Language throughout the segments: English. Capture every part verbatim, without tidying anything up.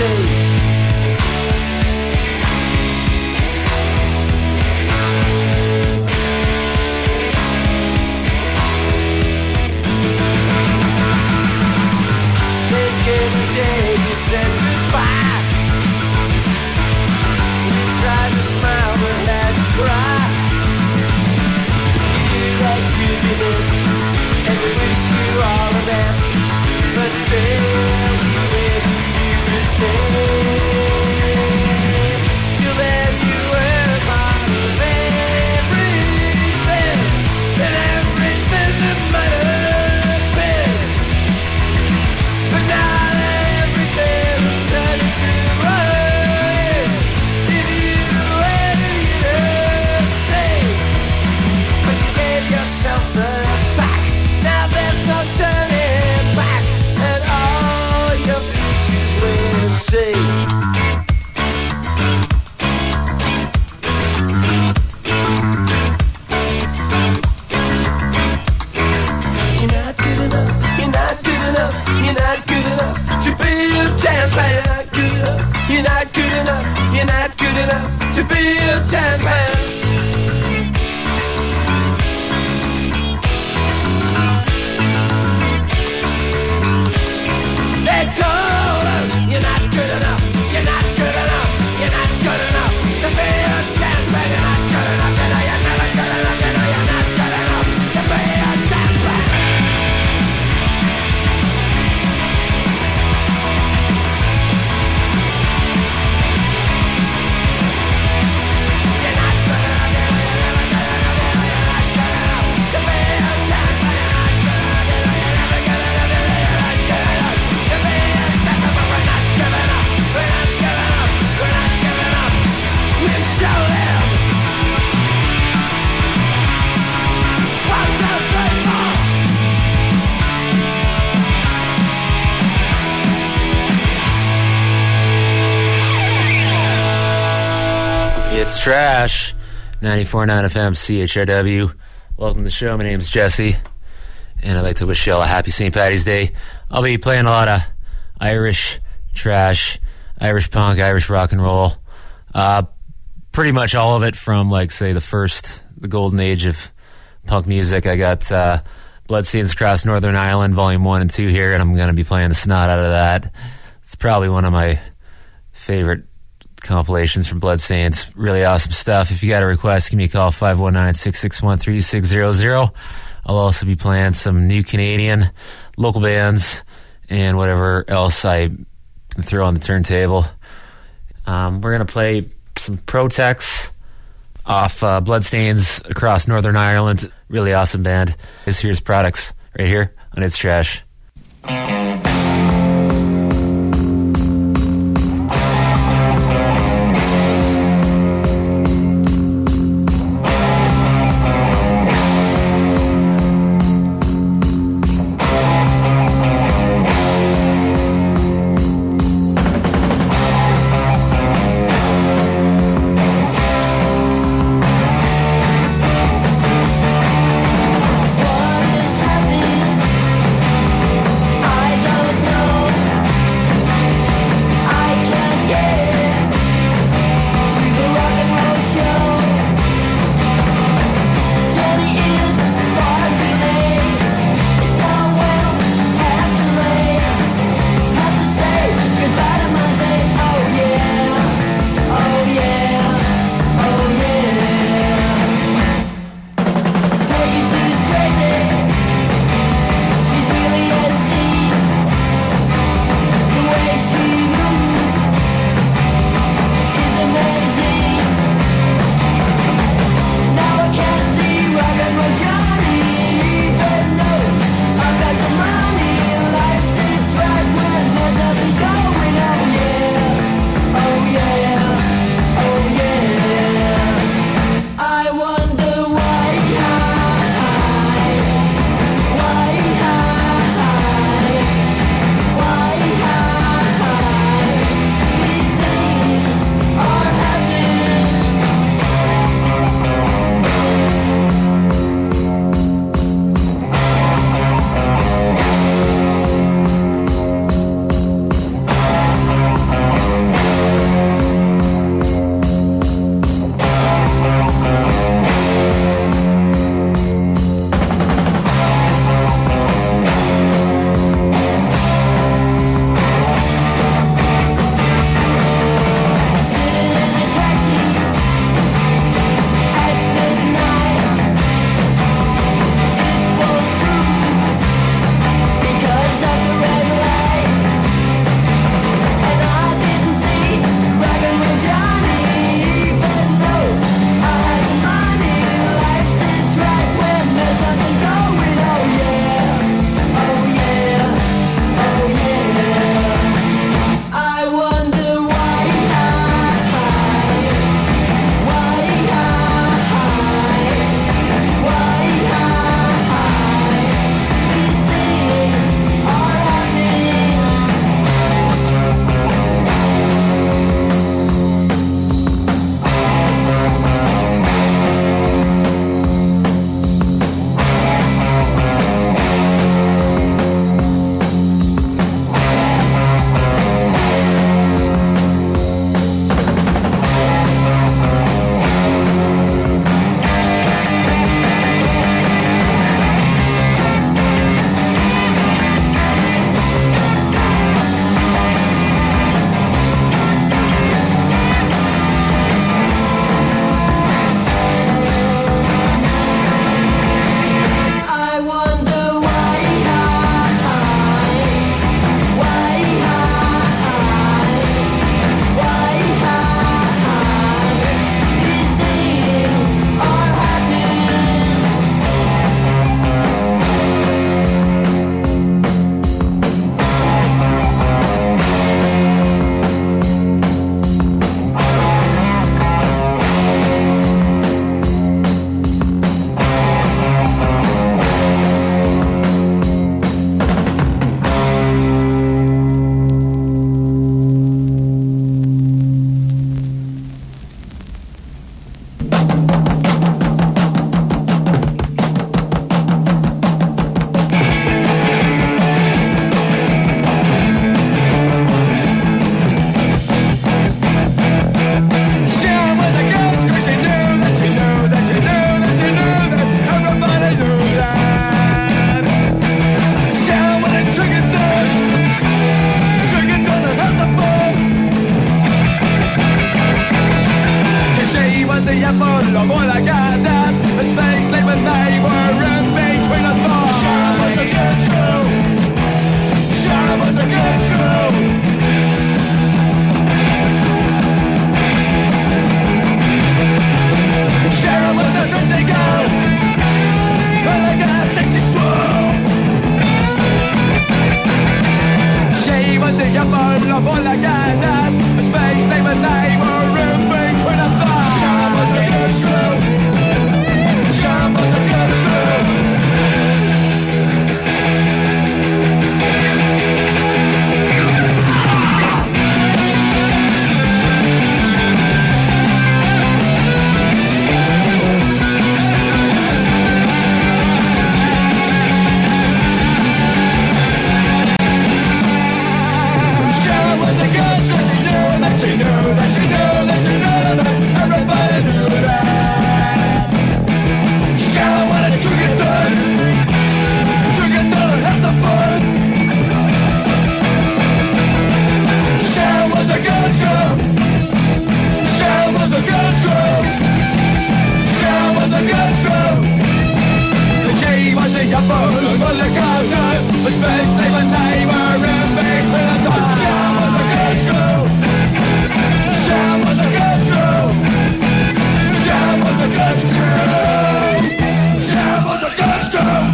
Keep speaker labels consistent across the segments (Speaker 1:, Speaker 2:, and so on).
Speaker 1: It's Trash, ninety-four point nine F M, C H R W. Welcome to the show. My name's Jesse, and I'd like to wish you all a happy Saint Paddy's Day. I'll be playing a lot of Irish trash, Irish punk, Irish rock and roll. Uh, pretty much all of it from, like, say, the first, the golden age of punk music. I got uh, Bloodstains Across Northern Ireland, Volume one and two here, and I'm going to be playing the snot out of that. It's probably one of my favorite compilations from Bloodstains. Really awesome stuff. If you got a request, give me a call, five one nine, six six one, three six zero zero. I'll also be playing some new Canadian local bands and whatever else I can throw on the turntable. Um, we're going to play some Protex off uh, Bloodstains Across Northern Ireland. Really awesome band. This here's Products right here on It's Trash.
Speaker 2: I a full of oil and gases. The space like when they were in between the thoughts. Sharon was a good true. Sharon was a good true. Sharon was a pretty girl. When the gas station swore. She was a young full of oil and gases. The space like when they were in between the thoughts. Sharon was a good true. Sharon was a good true. She knew that she knew that she knew that everybody knew that. Sharon wanted to get done, to get done and have some fun. Sharon was a good girl. Sharon was a good girl. Sharon was a good girl. She was a young fool who was a good girl. The space they were neighbor in between the doors. Sharon was a good girl. Sharon was a good true. Sharon was a good true. Sharon was a good true.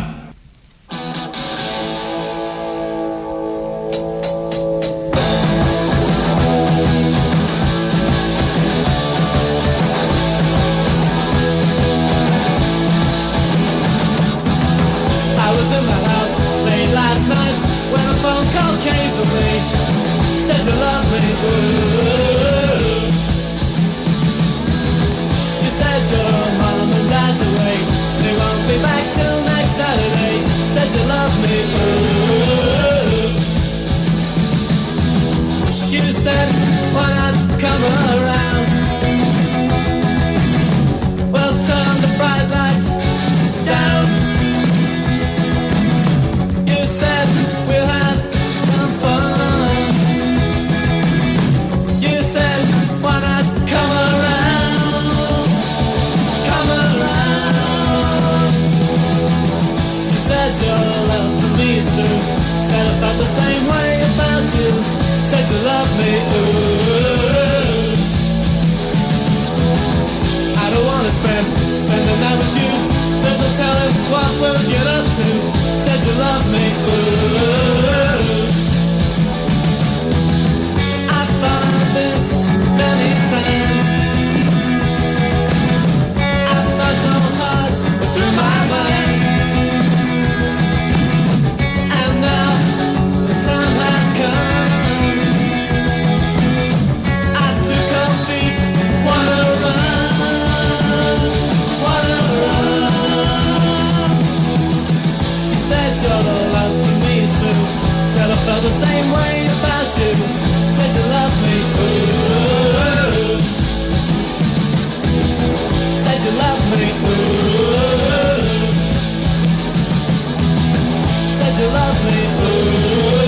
Speaker 2: I was in my house late last night when a phone call came for me. Said you love me. Ooh. Your mom and dad's away. They won't be back till next Saturday. Said you love me, ooh. You said, why not come around? Well, turn the bright lights down. You said, we'll have some fun. You said, why not come around? Said your love for me is true. Said I felt the same way about you. Said you love me, ooh. I don't wanna spend, spend the night with you. There's no telling what we'll get up to. Said you love me, ooh. I thought of this many times. I thought so hard through my mind. Felt the same way about you. Said you love me, ooh. Said you love me, ooh. Said you love me, ooh.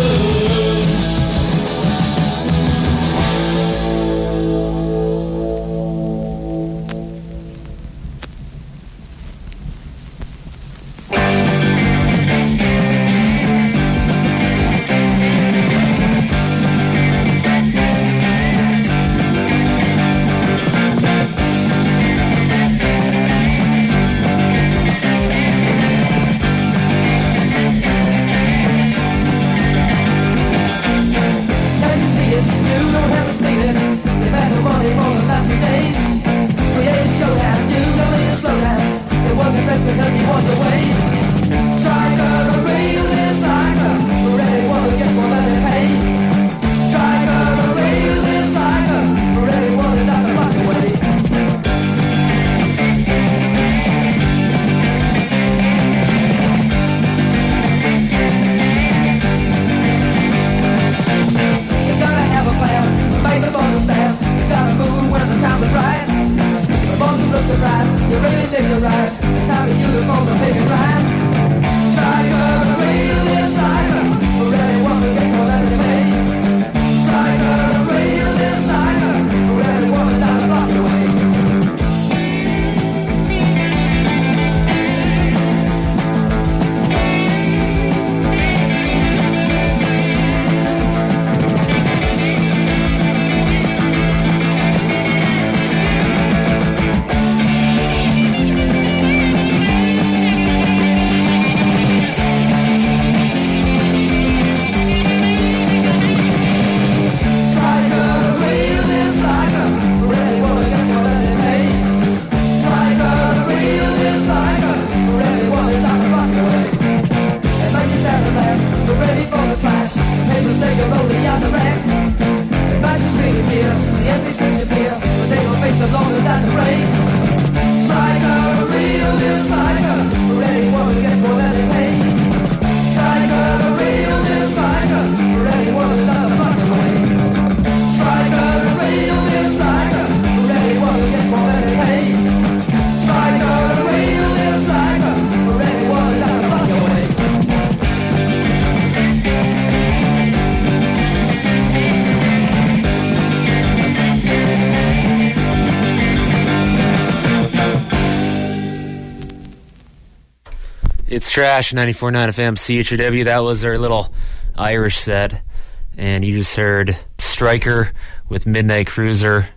Speaker 1: It's Trash, ninety-four point nine F M, C H R W. That was our little Irish set. And you just heard Striker with Midnight Cruiser,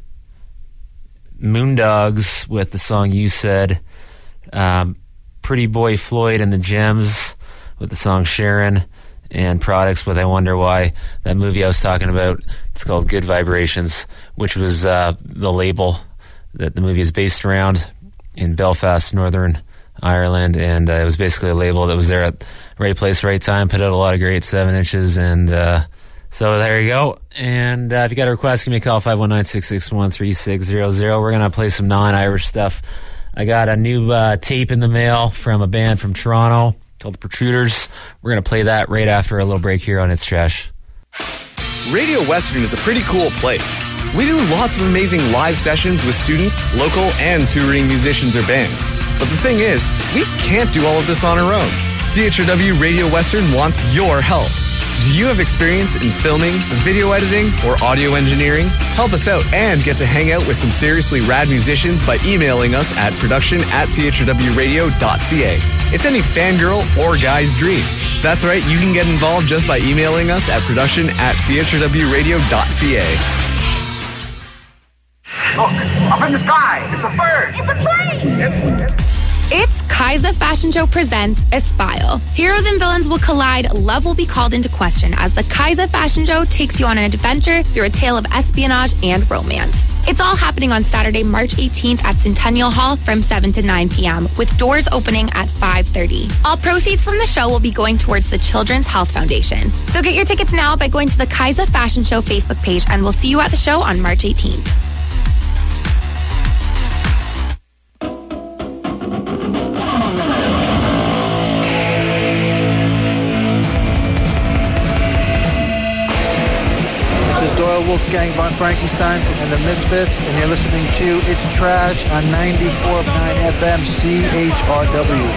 Speaker 1: Moondogs with the song You Said, um, Pretty Boy Floyd and the Gems with the song Sharon, and Products with I Wonder Why. That movie I was talking about, it's called Good Vibrations, which was uh, the label that the movie is based around in Belfast, Northern Ireland, and uh, it was basically a label that was there at the right place, right time, put out a lot of great seven inches, and uh, so there you go. And uh, if you got a request, give me a call, five one nine, six six one, three six zero zero. We're going to play some non-Irish stuff. I got a new uh, tape in the mail from a band from Toronto called The Protruders. We're going to play that right after a little break here on It's Trash.
Speaker 3: Radio Western is a pretty cool place. We do lots of amazing live sessions with students, local, and touring musicians or bands. But the thing is, we can't do all of this on our own. C H R W Radio Western wants your help. Do you have experience in filming, video editing, or audio engineering? Help us out and get to hang out with some seriously rad musicians by emailing us at production at c h r w radio dot c a. It's any fangirl or guy's dream. That's right, you can get involved just by emailing us at production at c h r w radio dot c a.
Speaker 4: Look, up in the sky, it's a bird. It's a plane. It's, it's
Speaker 5: It's Kaiza Fashion Show presents Espile. Heroes and villains will collide, love will be called into question as the Kaiza Fashion Show takes you on an adventure through a tale of espionage and romance. It's all happening on Saturday, March eighteenth at Centennial Hall from seven to nine p.m. with doors opening at five thirty. All proceeds from the show will be going towards the Children's Health Foundation. So get your tickets now by going to the Kaiza Fashion Show Facebook page, and we'll see you at the show on March eighteenth.
Speaker 6: Wolfgang von Frankenstein and the Misfits, and you're listening to It's Trash on ninety-four point nine F M C H R W.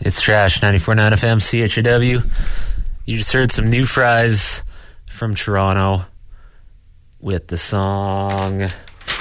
Speaker 1: It's Trash, ninety-four point nine F M, C H A W. You just heard some New Fries from Toronto with the song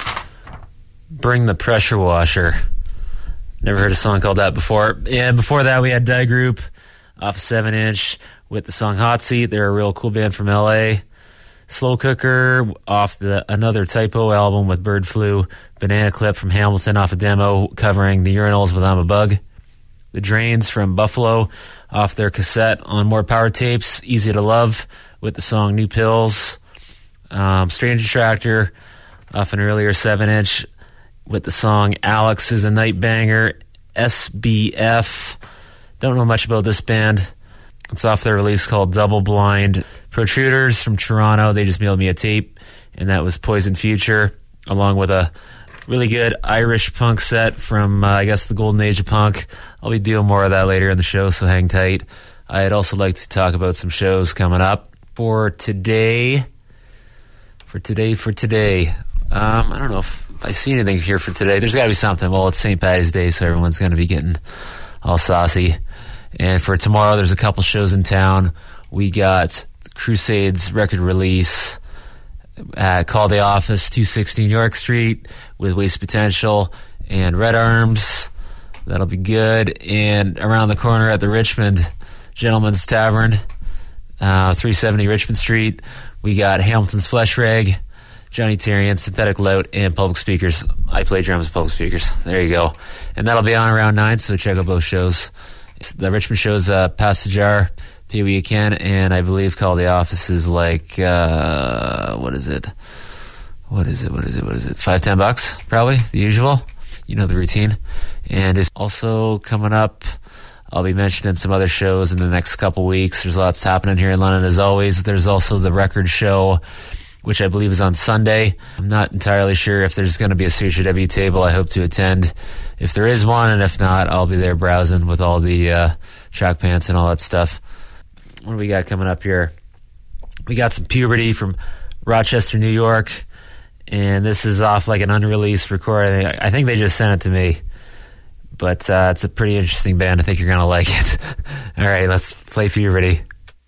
Speaker 1: Bring the Pressure Washer. Never heard a song called that before. And before that, we had Die Group off of seven inch with the song Hot Seat. They're a real cool band from L A. Slow Cooker off the Another Typo album with Bird Flu. Banana Clip from Hamilton off a demo covering the Urinals with I'm a Bug. The Drains from Buffalo off their cassette on More Power Tapes. Easy to Love with the song New Pills. Um, Strange Attractor off an earlier seven inch with the song Alex is a Night Banger. S B F. Don't know much about this band. It's off their release called Double Blind. Protruders from Toronto, they just mailed me a tape, and that was Poison Future, along with a really good Irish punk set from, uh, I guess, the golden age of punk. I'll be doing more of that later in the show, so hang tight. I'd also like to talk about some shows coming up. For today, for today, for today, um, I don't know if, if I see anything here for today. There's got to be something. Well, it's Saint Patty's Day, so everyone's going to be getting all saucy. And for tomorrow, there's a couple shows in town. We got Crusades record release at Call the Office, two sixteen York Street, with Waste Potential and Red Arms. That'll be good. And around the corner at the Richmond Gentleman's Tavern, uh, three seventy Richmond Street, we got Hamilton's Flesh Rag, Johnny Terrian, Synthetic Lout, and Public Speakers. I play drums with Public Speakers. There you go. And that'll be on around nine, so check out both shows. The Richmond show's uh, Pass the Jar, pay what you can, and I believe Call the Office is like, uh, what is it? What is it? What is it? What is it? Five, ten bucks, probably, the usual. You know the routine. And it's also coming up, I'll be mentioning some other shows in the next couple weeks. There's lots happening here in London, as always. There's also the record show, which I believe is on Sunday. I'm not entirely sure if there's going to be a C H W table. I hope to attend if there is one, and if not, I'll be there browsing with all the uh, track pants and all that stuff. What do we got coming up here? We got some Puberty from Rochester, New York, and this is off like an unreleased recording. I think they just sent it to me, but uh, it's a pretty interesting band. I think you're going to like it. All right, let's play Puberty.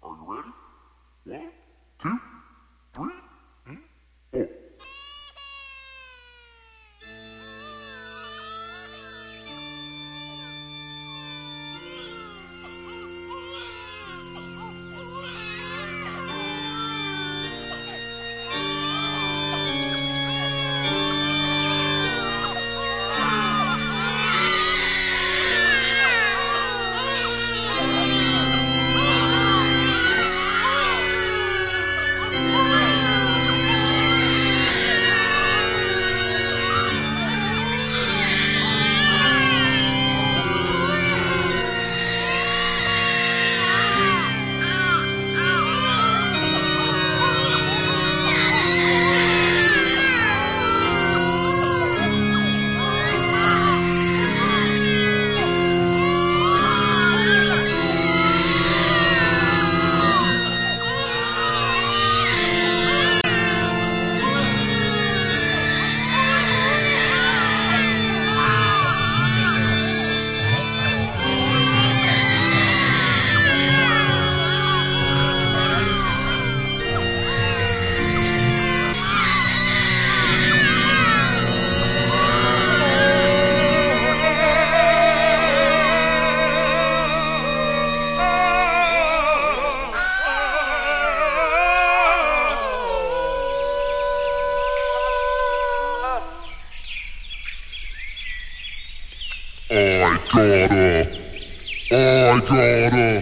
Speaker 7: gotta, I gotta.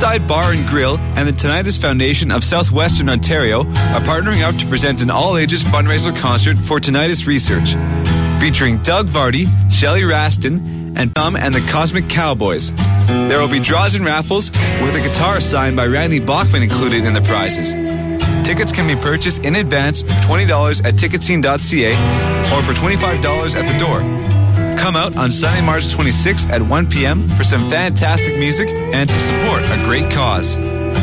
Speaker 8: Woodside Bar and Grill and the Tinnitus Foundation of Southwestern Ontario are partnering up to present an all-ages fundraiser concert for tinnitus research, featuring Doug Vardy, Shelley Raston, and Tom and the Cosmic Cowboys. There will be draws and raffles with a guitar signed by Randy Bachman included in the prizes. Tickets can be purchased in advance for twenty dollars at ticketscene dot c a or for twenty-five dollars at the door. Come out on Sunday, March twenty-sixth at one p.m. for some fantastic music and to support a great cause.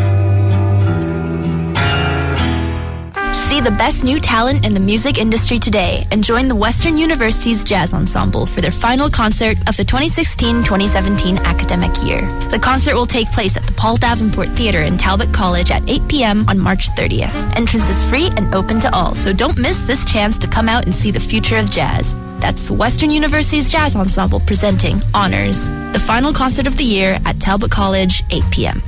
Speaker 9: See the best new talent in the music industry today and join the Western University's Jazz Ensemble for their final concert of the twenty sixteen twenty seventeen academic year. The concert will take place at the Paul Davenport Theatre in Talbot College at eight p.m. on March thirtieth. Entrance is free and open to all, so don't miss this chance to come out and see the future of jazz. That's Western University's Jazz Ensemble presenting Honors, the final concert of the year at Talbot College, eight p.m.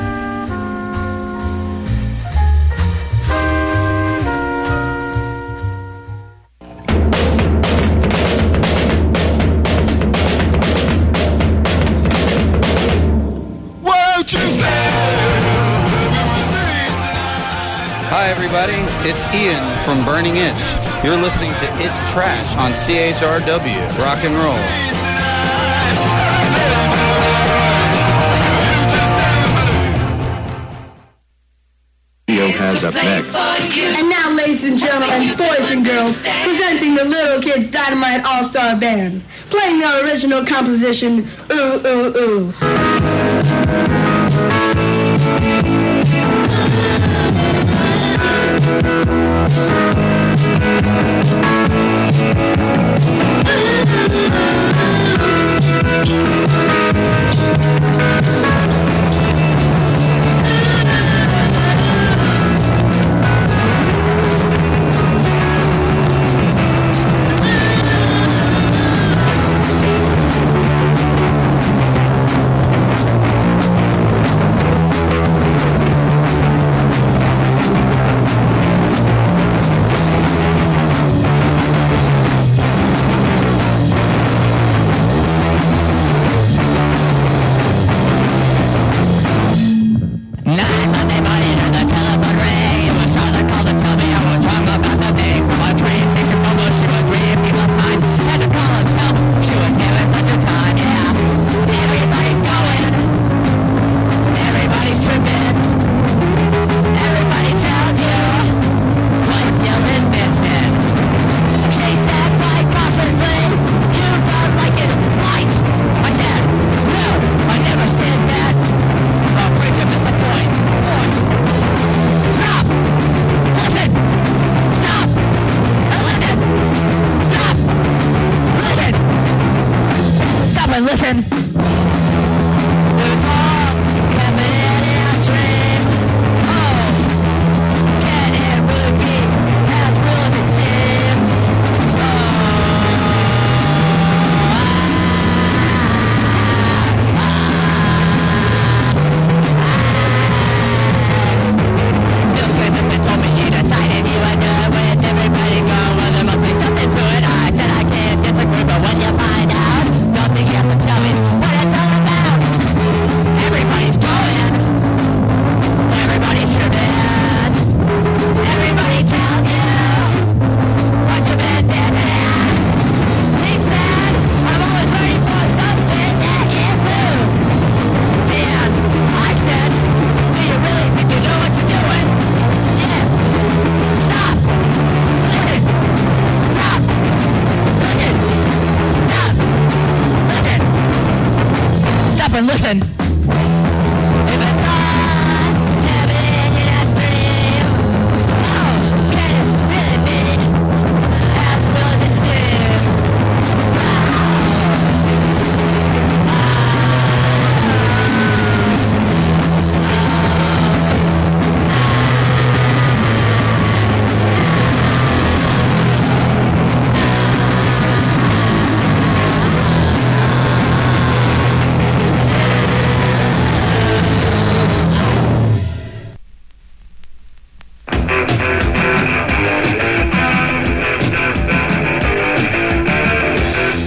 Speaker 10: Hi everybody, it's Ian from Burning Inch. You're listening to It's Trash on C H R W, rock and roll.
Speaker 11: Has up next.
Speaker 12: And now, ladies and gentlemen, boys and girls, presenting the Little Kids Dynamite All-Star Band, playing their original composition, Ooh, Ooh, Ooh.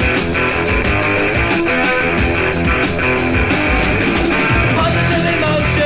Speaker 2: Positive emotion.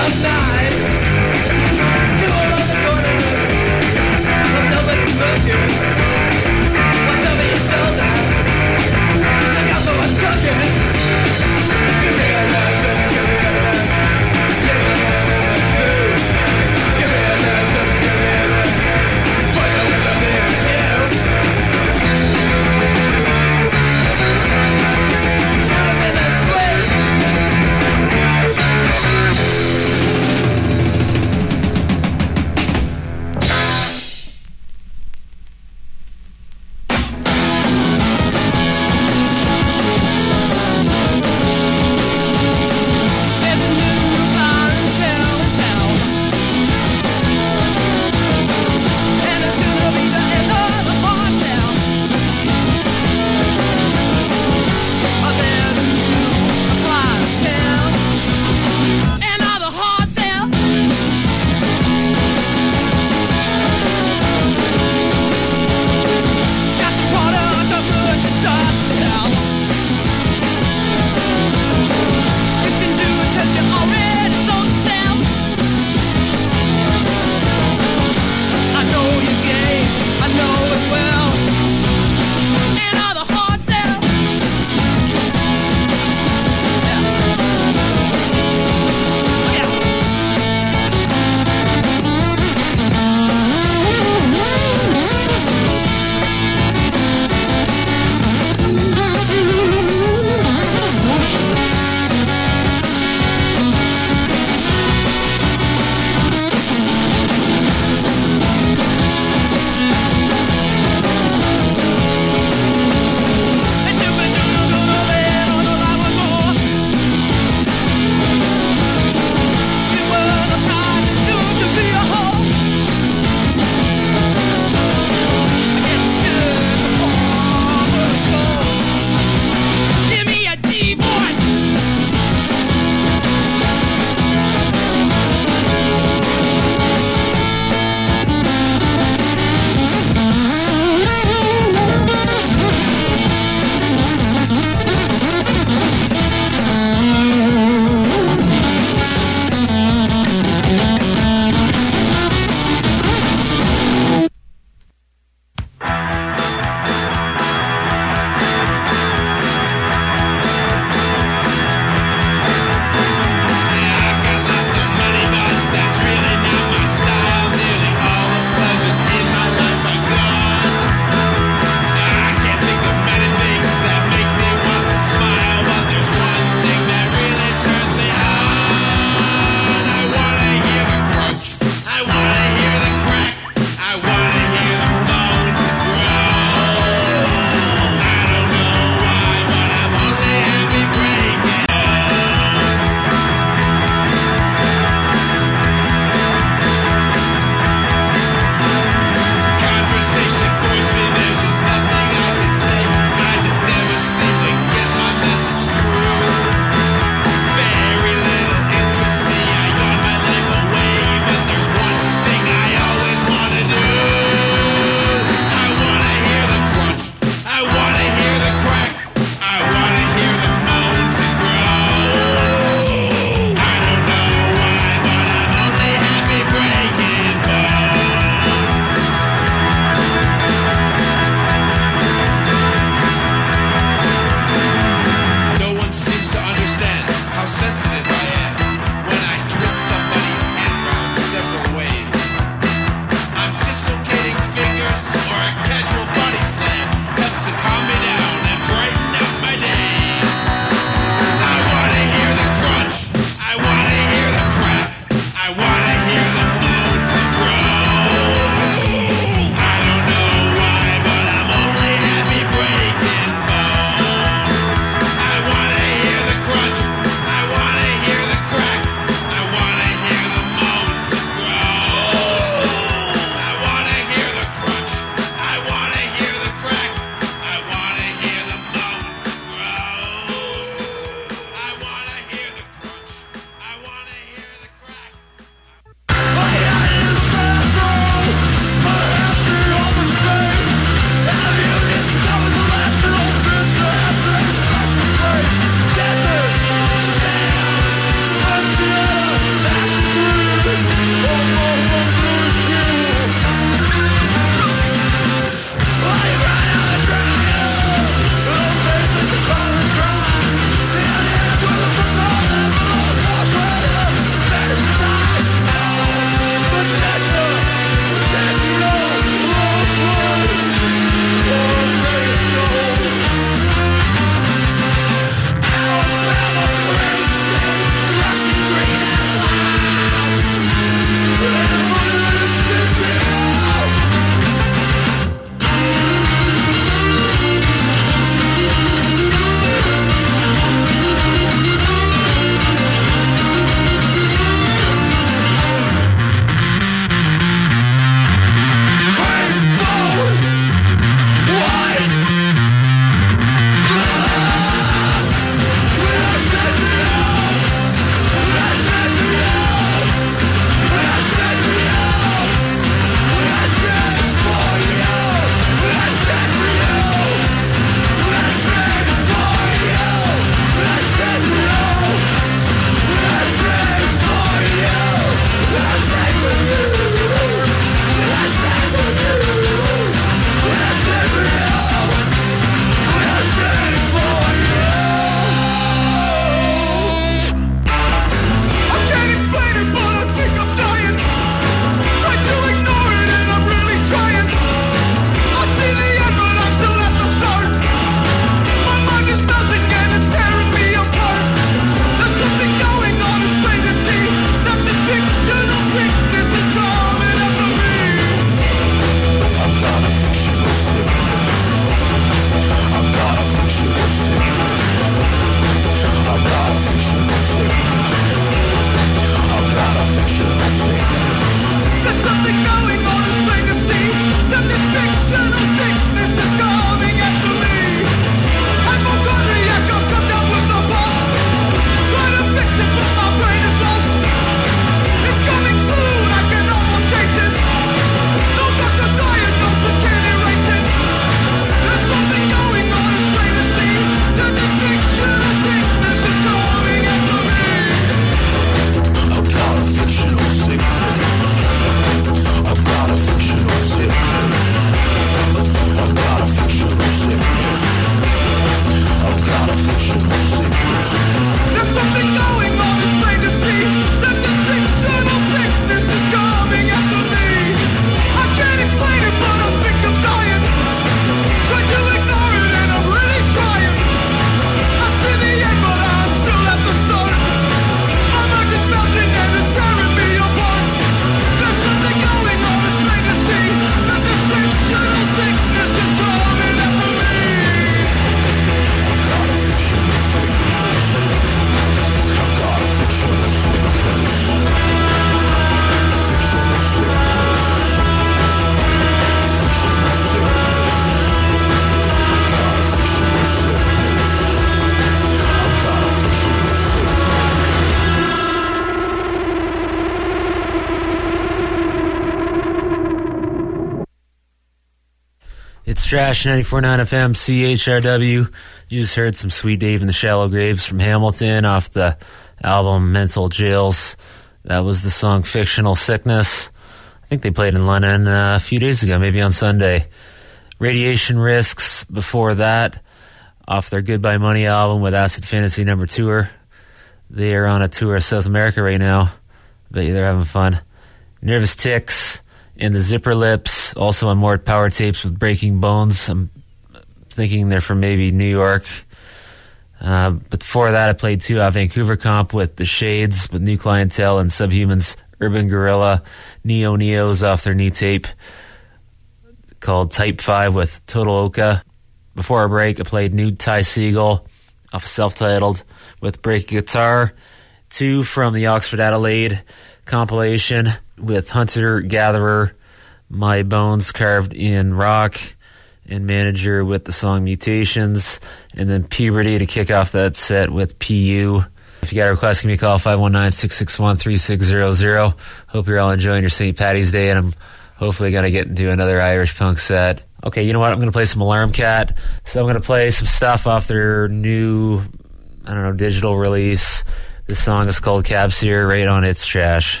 Speaker 1: Trash, ninety-four point nine F M, C H R W. You just heard some Sweet Dave and the Shallow Graves from Hamilton off the album Mental Jails. That was the song Fictional Sickness. I think they played in London uh, a few days ago, maybe on Sunday. Radiation Risks before that, off their Goodbye Money album with Acid Fantasy Number Tour. They are on a tour of South America right now. Bet you they're having fun. Nervous Ticks and the Zipper Lips, also on Mort Power Tapes with Breaking Bones. I'm thinking they're from maybe New York. Uh, but before that, I played two off Vancouver Comp with The Shades, with New Clientele, and Subhumans, Urban Gorilla, Neo Neos off their new tape called Type five with Total Oka. Before our break, I played Nude Ty Siegel off Self-Titled with Break Guitar. Two from the Oxford Adelaide compilation with Hunter Gatherer, My Bones Carved in Rock, and Manager with the song Mutations, and then Puberty to kick off that set with P U. If you got a request, give me a call, five one nine, six six one, three six zero zero. Hope you're all enjoying your Saint Paddy's Day, and I'm hopefully going to get into another Irish punk set. Okay, you know what? I'm going to play some Alarm Cat. So I'm going to play some stuff off their new, I don't know, digital release. This song is called Cab Seer, right on It's Trash.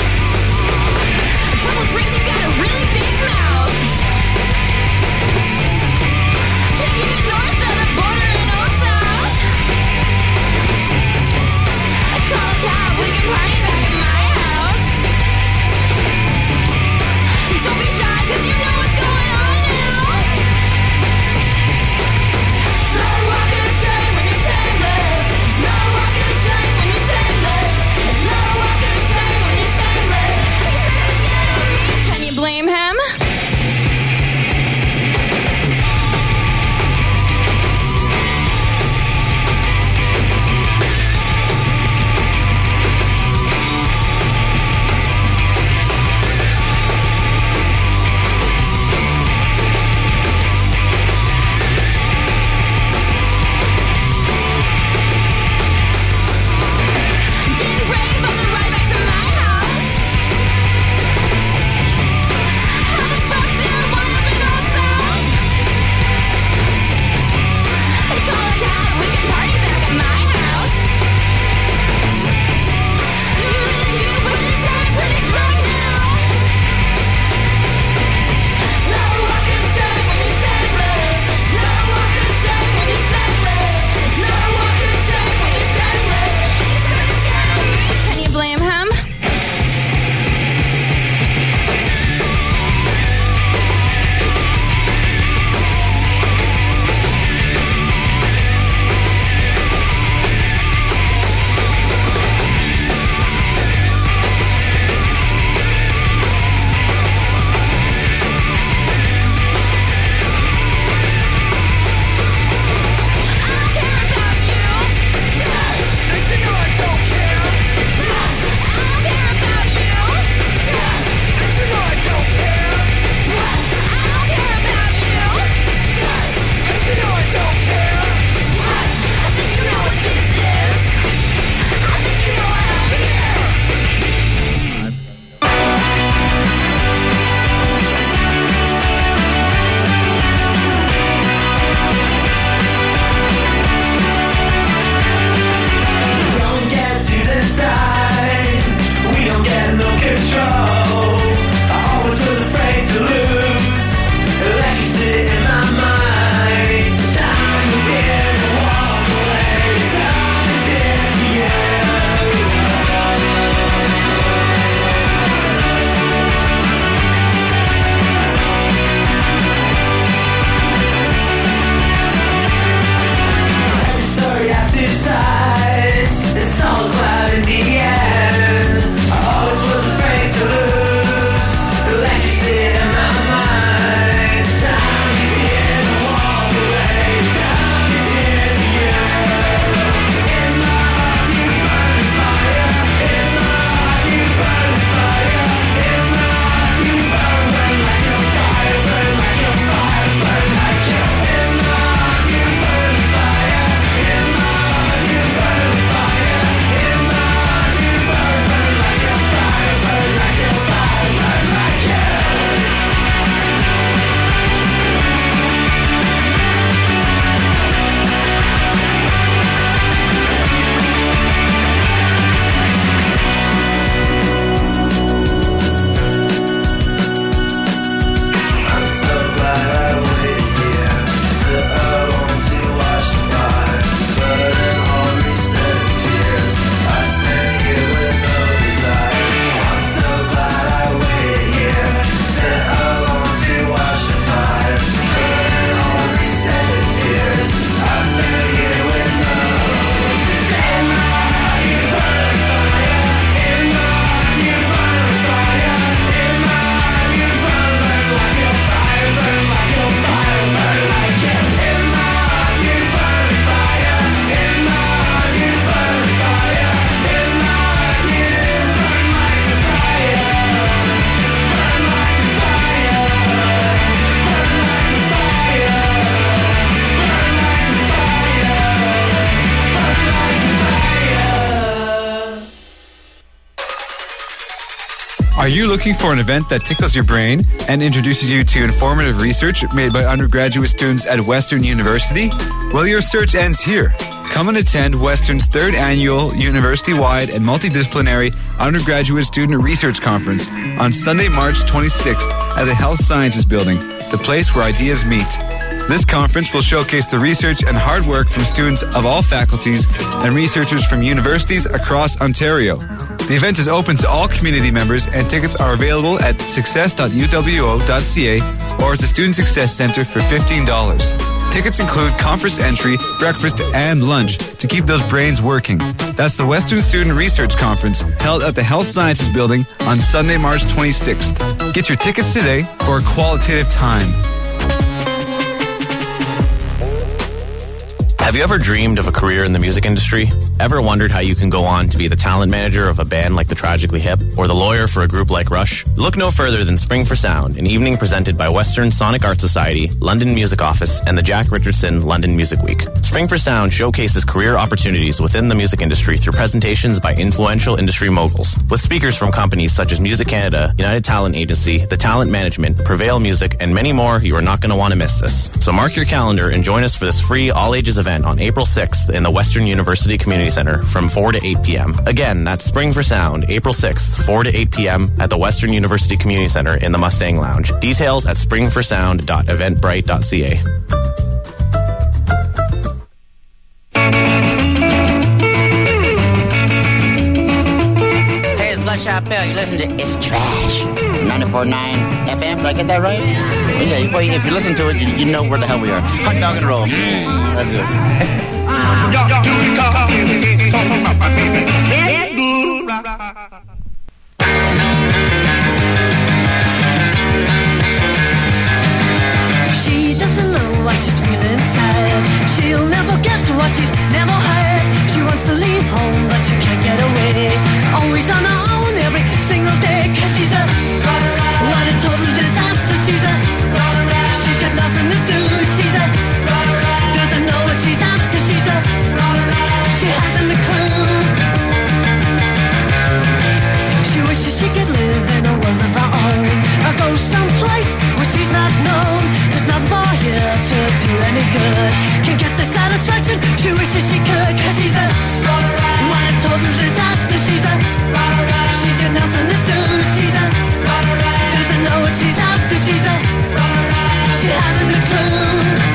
Speaker 11: Trouble Tracy got a really big mouth.
Speaker 8: you looking for an event that tickles your brain and introduces you to informative research made by undergraduate students at Western University? Well, your search ends here. Come and attend Western's third annual university-wide and multidisciplinary undergraduate student research conference on Sunday, March twenty-sixth at the Health Sciences Building, the place where ideas meet. This conference will showcase the research and hard work from students of all faculties and researchers from universities across Ontario. The event is open to all community members and tickets are available at success dot u w o dot c a or at the Student Success Centre for fifteen dollars. Tickets include conference entry, breakfast, and lunch to keep those brains working. That's the Western Student Research Conference held at the Health Sciences Building on Sunday, March twenty-sixth. Get your tickets today for a qualitative time.
Speaker 11: Have you ever dreamed of a career in the music industry? Ever wondered how you can go on to be the talent manager of a band like the Tragically Hip or the lawyer for a group like Rush? Look no further than Spring for Sound, an evening presented by Western Sonic Art Society, London Music Office, and the Jack Richardson London Music Week. Spring for Sound showcases career opportunities within the music industry through presentations by influential industry moguls, with speakers from companies such as Music Canada, United Talent Agency, The Talent Management, Prevail Music, and many more. You are not going to want to miss this. So mark your calendar and join us for this free all-ages event on April sixth in the Western University Community Center from four to eight p.m. Again, that's Spring for Sound, April sixth, four to eight p.m. at the Western University Community Center in the Mustang Lounge. Details at spring for sound dot eventbrite dot c a.
Speaker 13: Hey, it's Bloodshot Bill. You listen to It's Trash, ninety-four point nine F M. Did I get that right? Yeah, well, if you listen to it, you, you know where the hell we are. Hot dog and roll. Mm, let's do it.
Speaker 2: She doesn't know why she's feeling sad. She'll never get what she's never had. She wants to leave home, but she can't get away. Always on her own every single day. Cause she's a, what a total disaster. She's a, she's got nothing to do. She's a, doesn't know what she's after. She's a, she hasn't a clue. She wishes she could live in a world of her own, or go someplace where she's not known. There's nothing more here to do any good. Can't get the satisfaction she wishes she could. Cause she's a, what a total disaster. She's a, she's got nothing to do. She's a, doesn't know what she's after. She's a, she hasn't a clue.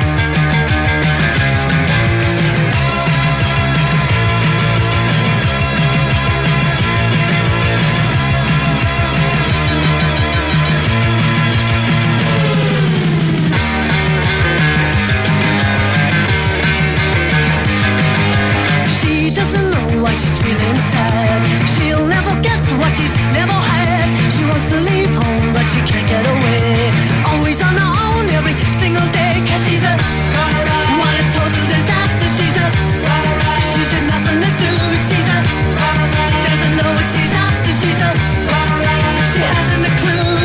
Speaker 2: Why she's feeling sad. She'll never get what she's never had. She wants to leave home, but she can't get away. Always on her own every single day. Cause she's a, what a total disaster. She's a, she's got nothing to do. She's a, doesn't know what she's after. She's a, she hasn't a clue.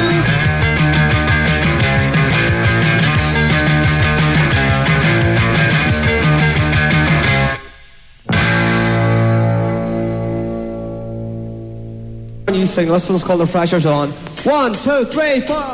Speaker 14: You sing. This one's called The Pressure's On. One, two, three, four.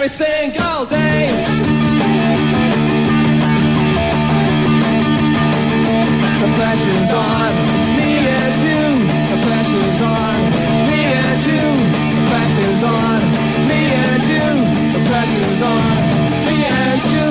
Speaker 2: single day. The pressure's on me and you. The pressure's on me and you. The pressure's on me and you. The pressure's on me and you.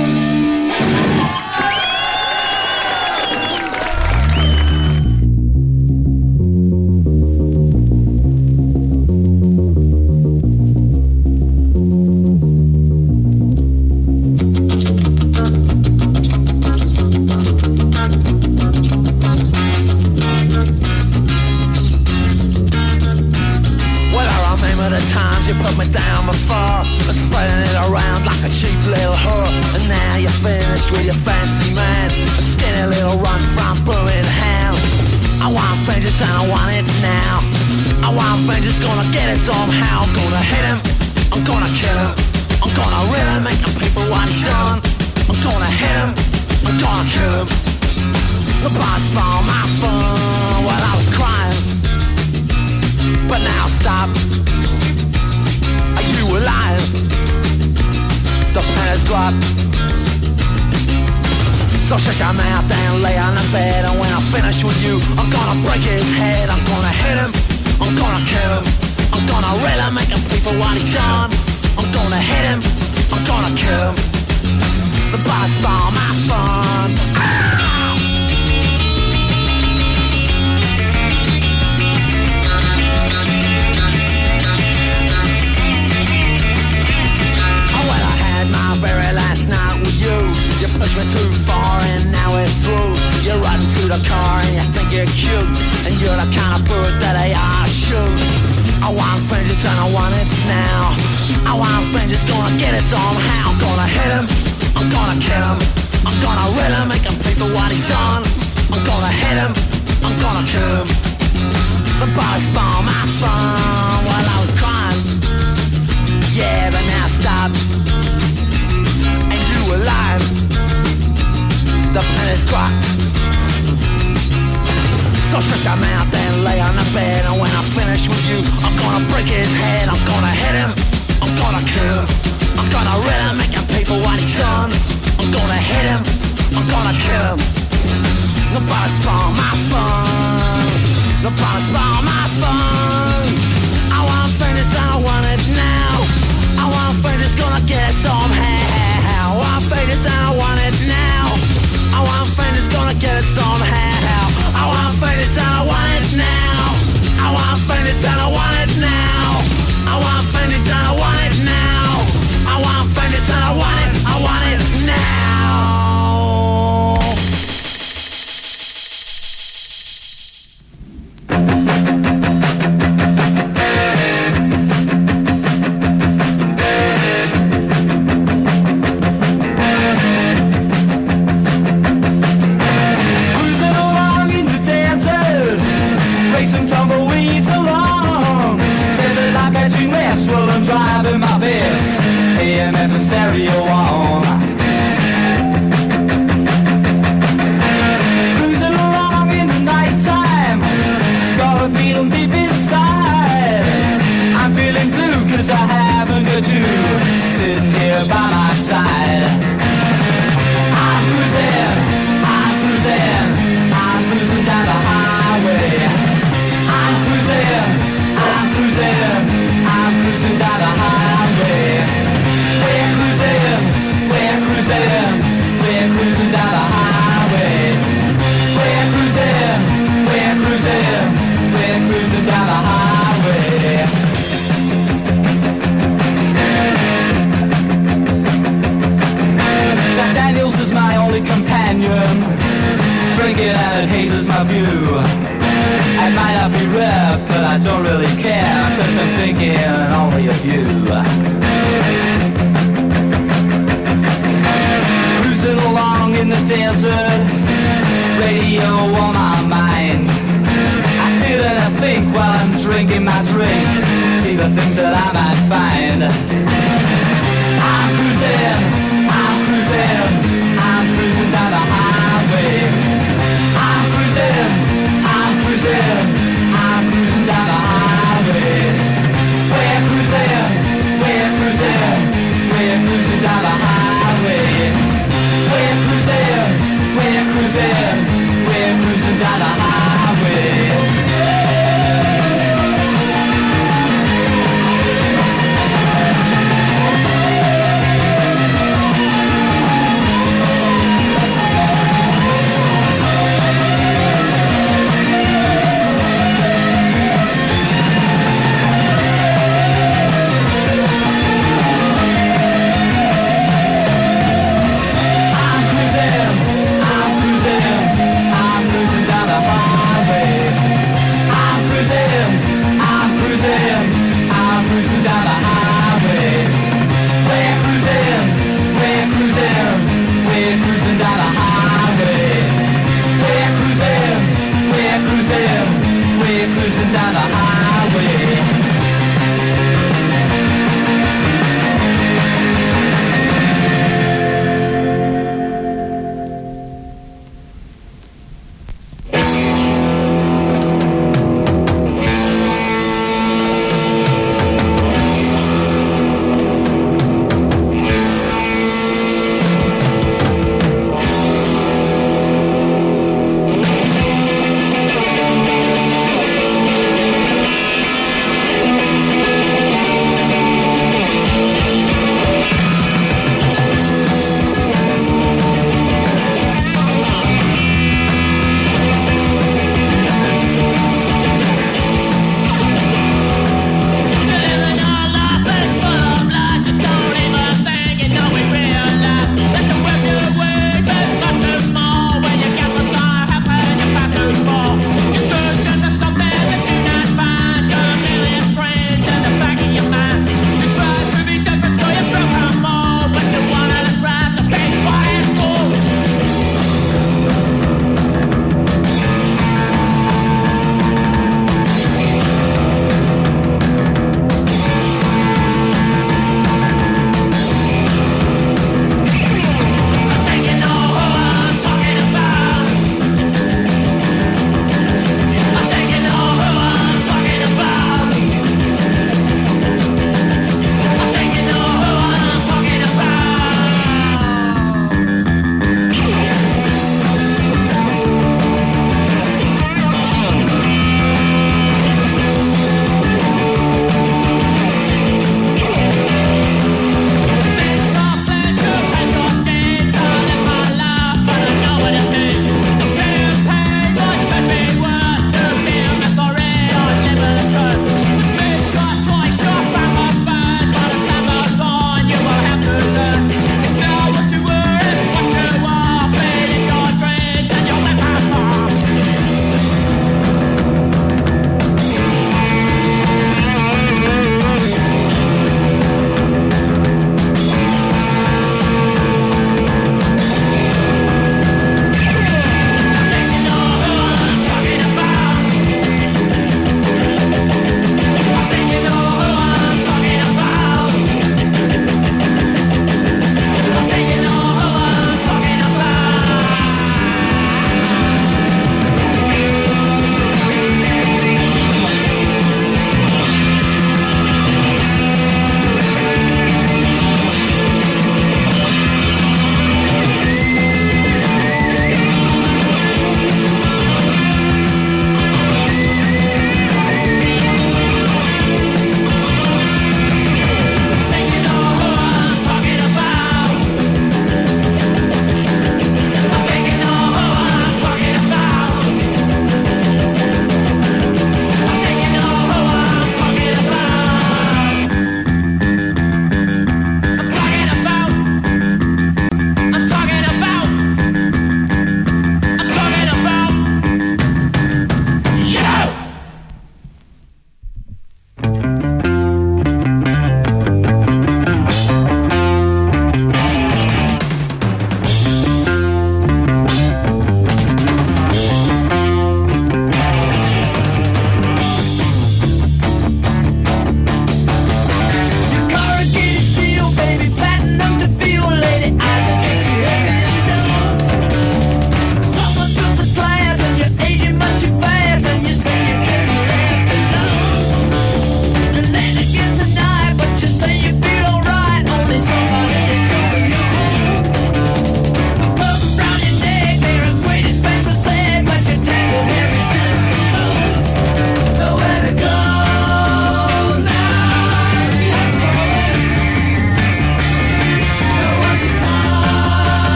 Speaker 15: You put me down before, spreading it around like a cheap little whore. And now you're finished with your fancy man, a skinny little run from Birmingham. I want vengeance and I want it now. I want vengeance, gonna get it somehow. I'm gonna hit him, I'm gonna kill him, I'm gonna really make the people what he's done. I'm gonna hit him, I'm gonna kill him. The boss for my fun while I was crying, but now stop. You were lying. The pen has dropped. So shut your mouth and lay on the bed. And when I finish with you, I'm gonna break his head. I'm gonna hit him, I'm gonna kill him, I'm gonna really make him pay for what he done. I'm gonna hit him, I'm gonna kill him. The boss for my fun. Ow! Very last night with you, you pushed me too far and now we're through. You're riding to the car and you think you're cute, and you're the kind of bird that I ought to shoot. I want vengeance and I want it now. I want vengeance, gonna get it somehow. I'm gonna hit him, I'm gonna kill him, I'm gonna really make him pay for what he's done. I'm gonna hit him, I'm gonna kill him. The boss for my fun while I was crying. Yeah, but now stop. Alive. The pen is dropped. So shut your mouth and lay on the bed. And when I finish with you, I'm gonna break his head. I'm gonna hit him, I'm gonna kill him, I'm gonna really make him pay for what he's done. I'm gonna hit him, I'm gonna kill him. Nobody's for my fun. Nobody's for my fun. I want vengeance and I want it now. I want vengeance, gonna get it somehow. I want vengeance and I want it now. I want vengeance, gonna get it somehow. I want vengeance and I want it now. I want vengeance and I want it now. I want vengeance and I want it now. I want vengeance and I want it. I want it now.
Speaker 2: Driving my best A M F and stereo on, cruising along in the night time, got a feeling deep inside. I'm feeling blue cause I haven't got you sitting here by my side. I'm cruising, I'm cruising, I'm cruising down the highway. I'm cruising, I'm cruising, I'm cruising down the highway. We're cruising, we're cruising, we're cruising down the highway. We're cruising, we're cruising, we're cruising down the highway. Jack Daniels is my only companion, drinking and it hazes my view. I might not be rep, but I don't really care, cause I'm thinking only of you. Cruising along in the desert, radio on my mind. I sit and I think while I'm drinking my drink, see the things that I might find. I'm cruising, I'm cruising, I'm cruising down the highway. I'm cruising, I'm cruising, I'm cruising down the highway. We're cruising, we're cruising, we're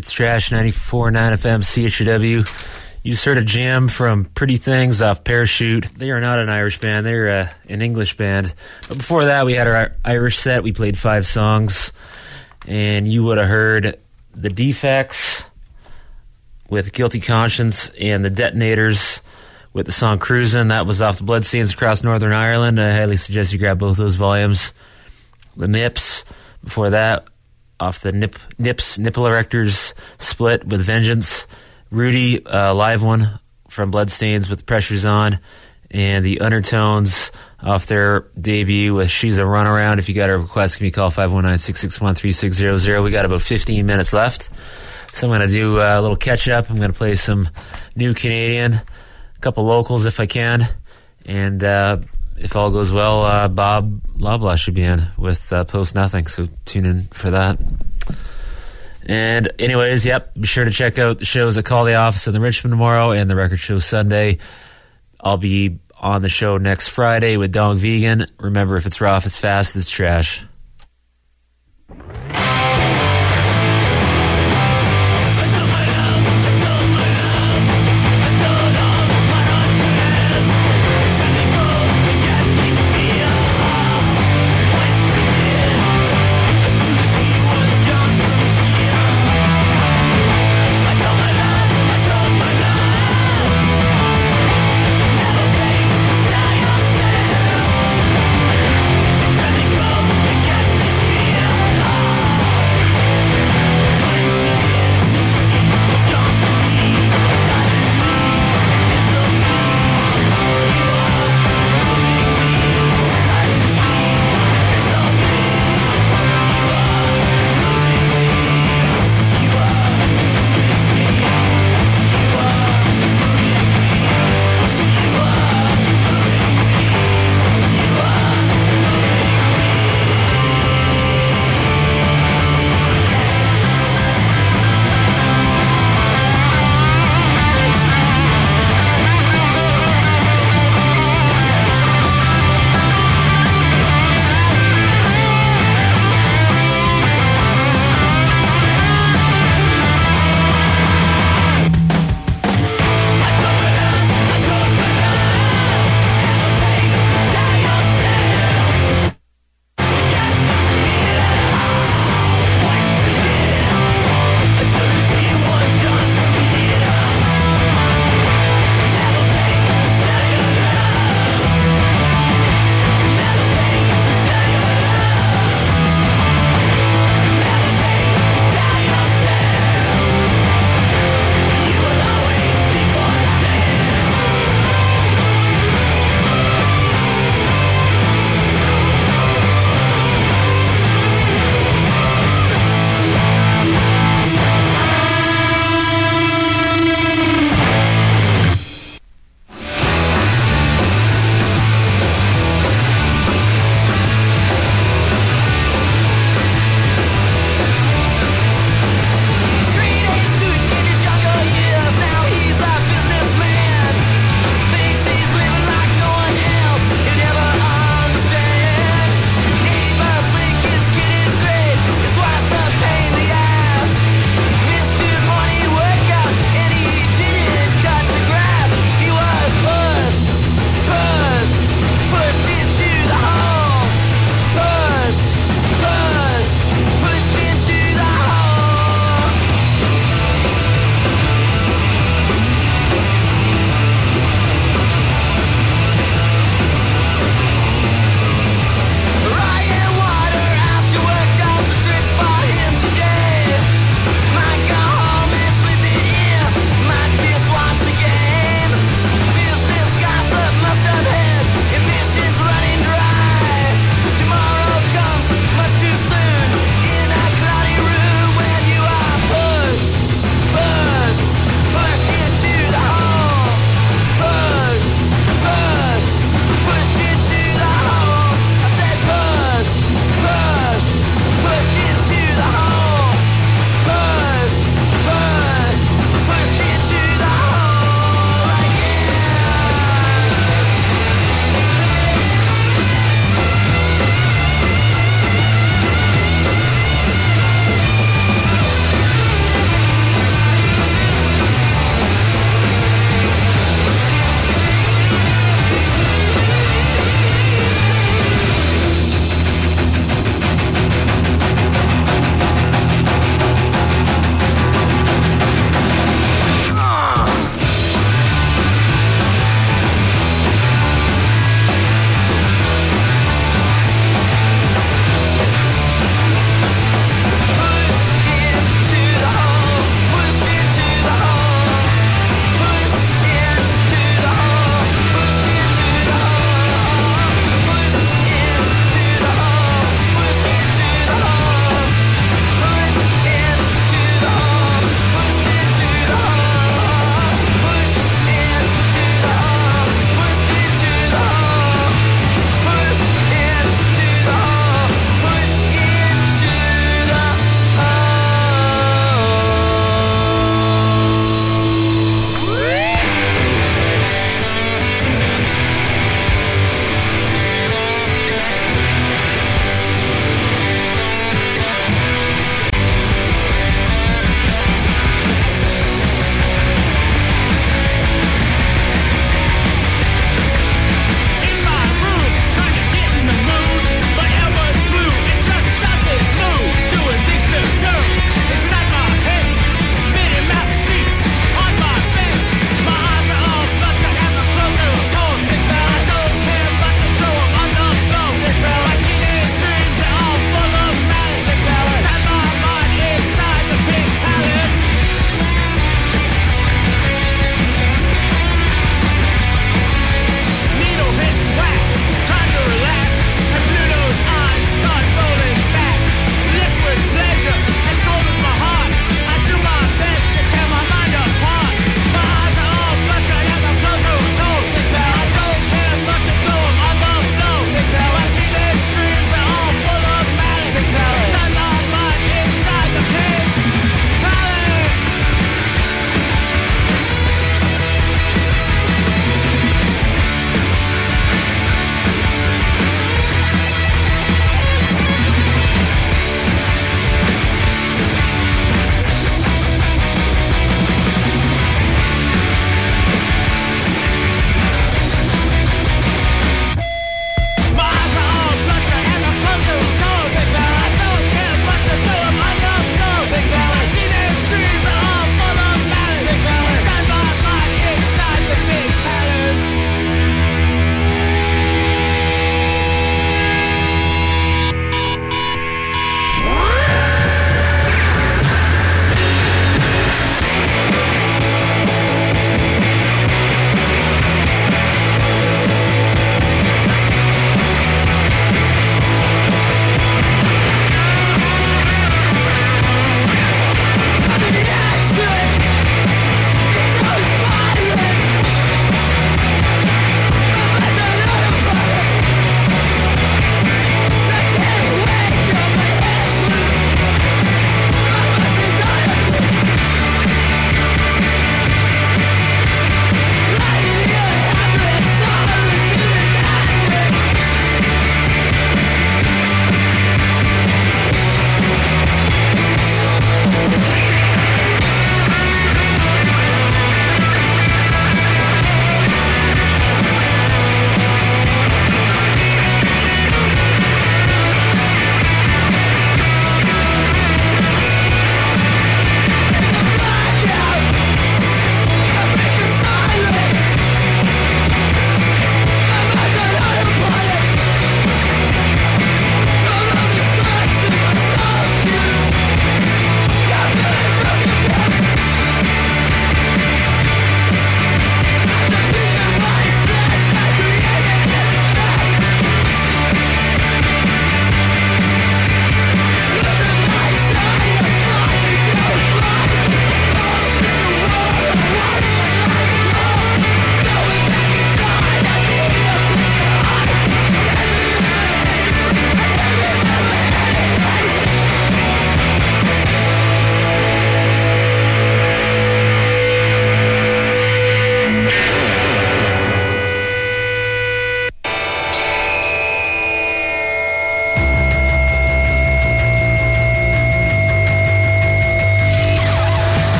Speaker 1: It's Trash, ninety-four point nine F M, C H W. You just heard a jam from Pretty Things off Parachute. They are not an Irish band. They're uh, an English band. But before that, we had our Irish set. We played five songs. And you would have heard The Defects with Guilty Conscience and The Detonators with the song Cruisin'. That was off the Bloodstains Across Northern Ireland. I highly suggest you grab both those volumes. The Nips. Before that, off the Nip, Nips Nipple Erectors split with Vengeance. Rudy, uh, live one from Bloodstains with Pressures On, and the Undertones off their debut with She's a Runaround. If you got a request, give me a call, five one nine, six six one, three six zero zero. We got about fifteen minutes left, so I'm going to do a little catch-up. I'm going to play some new Canadian, a couple locals if I can, and uh, if all goes well, uh, Bob Loblaw should be in with uh, Post Nothing, so tune in for that. And anyways, yep, be sure to check out the shows at Call the Office in the Richmond tomorrow and the Record Show Sunday. I'll be on the show next Friday with Dong Vegan. Remember, if it's raw, if it's fast, it's trash.